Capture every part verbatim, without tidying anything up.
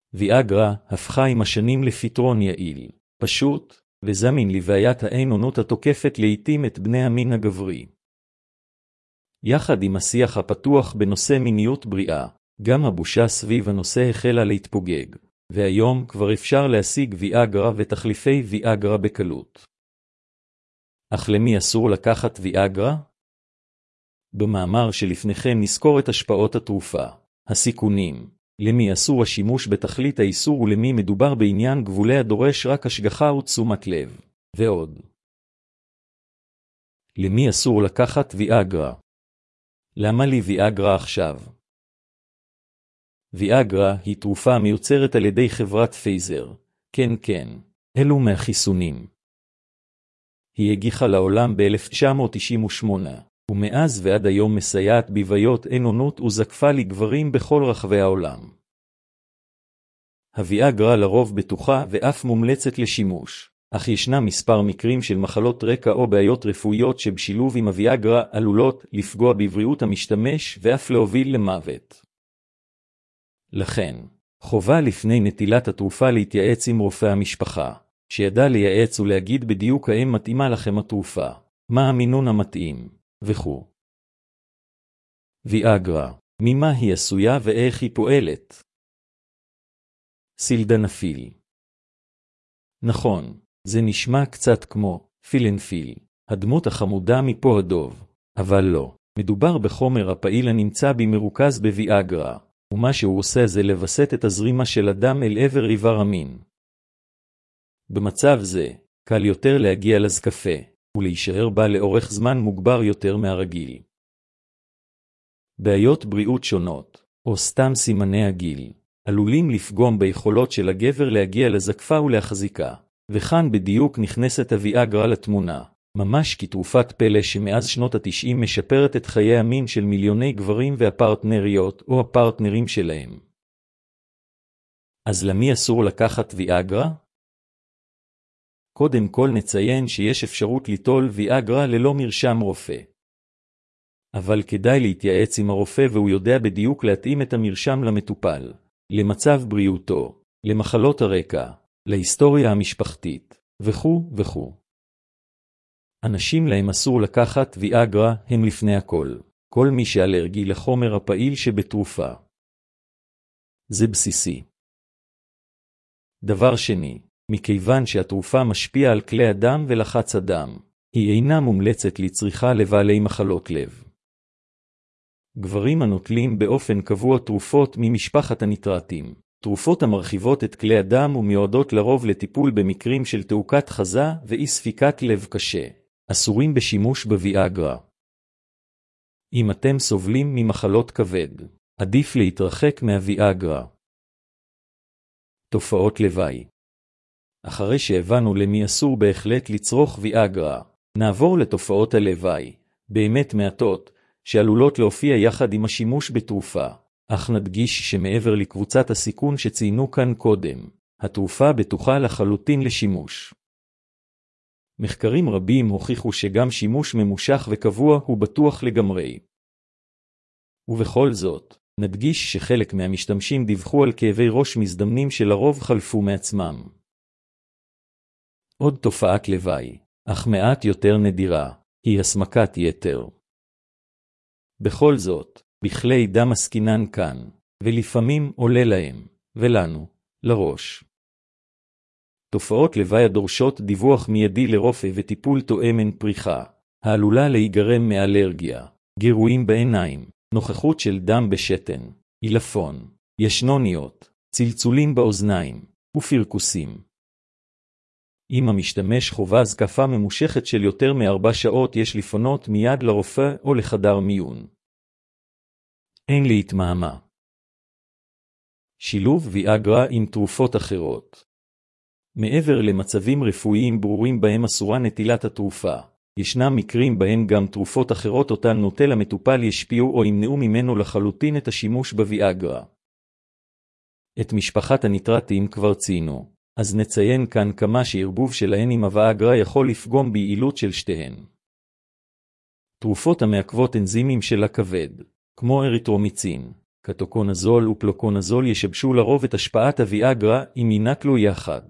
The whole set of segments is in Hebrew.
ויאגרה הפכה עם השנים לפתרון יעיל, פשוט, וזמין לבעיית האין-אונות התוקפת לעתים את בני המין הגברי. יחד עם השיח הפתוח בנושא מיניות בריאה, גם הבושה סביב הנושא החלה להתפוגג, והיום כבר אפשר להשיג ויאגרה ותחליפי ויאגרה בקלות. אך למי אסור לקחת ויאגרה? במאמר שלפניכם נזכור את השפעות התרופה, הסיכונים, למי אסור השימוש בתכלית האיסור ולמי מדובר בעניין גבולי הדורש רק השגחה ותשומת לב, ועוד. למי אסור לקחת ויאגרה? למה לי ויאגרה עכשיו? ויאגרה היא תרופה מיוצרת על ידי חברת פייזר, כן כן, אלו מהחיסונים. היא הגיחה לעולם ב-אלף תשע מאות תשעים ושמונה, ומאז ועד היום מסייעת בבעיות אין-אונות וזקפה לגברים בכל רחבי העולם. הוויאגרה לרוב בטוחה ואף מומלצת לשימוש, אך ישנם מספר מקרים של מחלות רקע או בעיות רפואיות שבשילוב עם הוויאגרה עלולות לפגוע בבריאות המשתמש ואף להוביל למוות. לכן, חובה לפני נטילת התרופה להתייעץ עם רופא המשפחה, שידע לייעץ ולהגיד בדיוק האם מתאימה לכם התרופה, מה המינון המתאים, וכו'. ויאגרה, ממה היא עשויה ואיך היא פועלת? סילדנפיל. נכון, זה נשמע קצת כמו פילנפיל, הדמות החמודה מפה הדוב, אבל לא. מדובר בחומר הפעיל הנמצא במרוכז בוויאגרה, ומה שהוא עושה זה לבסט את הזרימה של הדם אל עבר איבר המין. במצב זה, קל יותר להגיע לזקפה, ולהישאר בה לאורך זמן מוגבר יותר מהרגיל. בעיות בריאות שונות, או סתם סימני הגיל, עלולים לפגום ביכולות של הגבר להגיע לזקפה ולהחזיקה, וכאן בדיוק נכנסת הוויאגרה לתמונה, ממש כתרופת פלא שמאז שנות התשעים משפרת את חיי המין של מיליוני גברים והפרטנריות או הפרטנרים שלהם. אז למי אסור לקחת ויאגרה? קודם כל נציין שיש אפשרות ליטול ויאגרה ללא מרשם רופא. אבל כדאי להתייעץ עם הרופא והוא יודע בדיוק להתאים את המרשם למטופל, למצב בריאותו, למחלות הרקע, להיסטוריה המשפחתית, וכו' וכו'. אנשים להם אסור לקחת ויאגרה הם לפני הכל, כל מי שאלרגי לחומר הפעיל שבתרופה. זה בסיסי. דבר שני, מכיוון שהתרופה משפיעה על כלי הדם ולחץ הדם, היא אינה מומלצת לצריכה לבעלי מחלות לב. גברים הנוטלים באופן קבוע תרופות ממשפחת הניטרטים, תרופות המרחיבות את כלי הדם ומיועדות לרוב לטיפול במקרים של תעוקת חזה ואי ספיקת לב קשה, אסורים בשימוש בוויאגרה. אם אתם סובלים ממחלות כבד, עדיף להתרחק מהוויאגרה. תופעות לוואי. אחרי שהבנו למי אסור בהחלט לצרוך ויאגרה, נעבור לתופעות הלוואי, באמת מעטות, שעלולות להופיע יחד עם השימוש בתרופה, אך נדגיש שמעבר לקבוצת הסיכון שציינו כאן קודם, התרופה בטוחה לחלוטין לשימוש. מחקרים רבים הוכיחו שגם שימוש ממושך וקבוע הוא בטוח לגמרי. ובכל זאת, נדגיש שחלק מהמשתמשים דיווחו על כאבי ראש מזדמנים שלרוב חלפו מעצמם. עוד תופעת לוואי, אך מעט יותר נדירה, היא הסמכת יתר. בכל זאת, בכלי דם עסקינן כאן, ולפעמים עולה להם, ולנו, לראש. תופעות לוואי הדורשות דיווח מיידי לרופא וטיפול תואם הן פריחה, העלולה להיגרם מאלרגיה, גירויים בעיניים, נוכחות של דם בשתן, עילפון, ישנוניות, צלצולים באוזניים, ופרקוסים. אם המשתמש חובה זקפה ממושכת של יותר מארבע שעות יש לפנות מיד לרופא או לחדר מיון. אין להתמהמה. שילוב ויאגרה עם תרופות אחרות. מעבר למצבים רפואיים ברורים בהם אסורה נטילת התרופה, ישנם מקרים בהם גם תרופות אחרות אותן נוטל המטופל ישפיעו או ימנעו ממנו לחלוטין את השימוש בוויאגרה. את משפחת הניטרטים כבר ציינו, אז נציין כאן כמה שערבוב שלהן עם הוויאגרה יכול לפגום ביעילות של שתיהן. תרופות המעכבות אנזימים של הכבד, כמו אריתרומיצין, קטוקונזול ופלוקונזול ישבשו לרוב את השפעת הוויאגרה אם ינקלו יחד.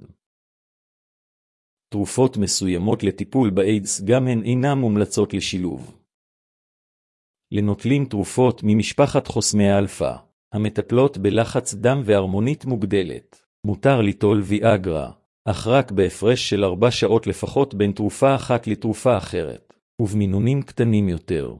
תרופות מסוימות לטיפול באיידס גם הן אינן מומלצות לשילוב. לנוטלים תרופות ממשפחת חוסמי האלפא, המטפלות בלחץ דם והרמונית מוגדלת, מותר ליטול ויאגרה, אך רק בהפרש של ארבע שעות לפחות בין תרופה אחת לתרופה אחרת, ובמינונים קטנים יותר.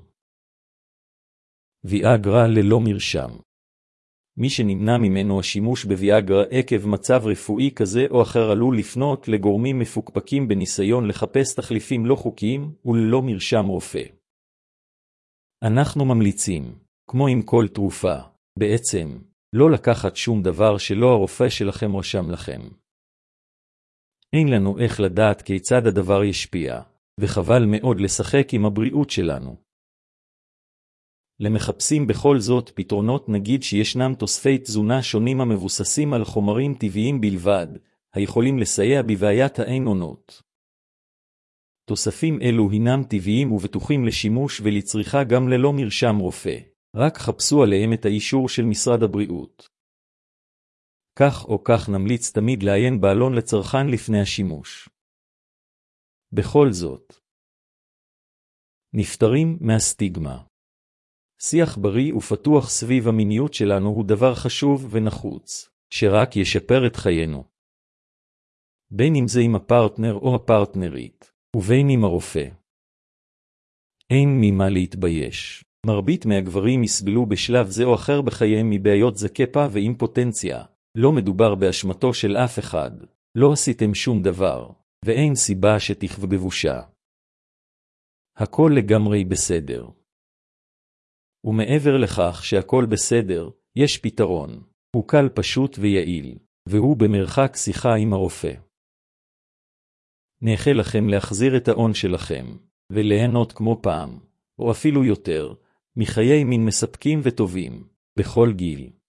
ויאגרה ללא מרשם. מי שנמנע ממנו השימוש בוויאגרה עקב מצב רפואי כזה או אחר עלול לפנות לגורמים מפוקפקים בניסיון לחפש תחליפים לא חוקיים וללא מרשם רופא. אנחנו ממליצים, כמו עם כל תרופה, בעצם, לא לקחת שום דבר שלא הרופא שלכם רשם לכם. אין לנו איך לדעת כיצד הדבר ישפיע, וחבל מאוד לשחק עם הבריאות שלנו. למחפשים בכל זאת פתרונות נגיד שישנם תוספי תזונה שונים המבוססים על חומרים טבעיים בלבד, היכולים לסייע בבעיית האין אונות. תוספים אלו הינם טבעיים ובטוחים לשימוש ולצריכה גם ללא מרשם רופא, רק חפשו עליהם את האישור של משרד הבריאות. כך או כך נמליץ תמיד לעיין בעלון לצרכן לפני השימוש. בכל זאת, נפטרים מהסטיגמה. שיח בריא ופתוח סביב המיניות שלנו הוא דבר חשוב ונחוץ, שרק ישפר את חיינו. בין אם זה עם הפרטנר או הפרטנרית, ובין עם הרופא. אין ממה להתבייש. מרבית מהגברים יסבלו בשלב זה או אחר בחייהם מבעיות זקפה ואימפוטנציה. לא מדובר באשמתו של אף אחד. לא עשיתם שום דבר, ואין סיבה שתחוו בבושה. הכל לגמרי בסדר. ומעבר לכך שהכל בסדר, יש פתרון. הוא קל פשוט ויעיל, והוא במרחק שיחה עם הרופא. נאחל לכם להחזיר את ההון שלכם, וליהנות כמו פעם, או אפילו יותר, מחיי מין מספקים וטובים, בכל גיל.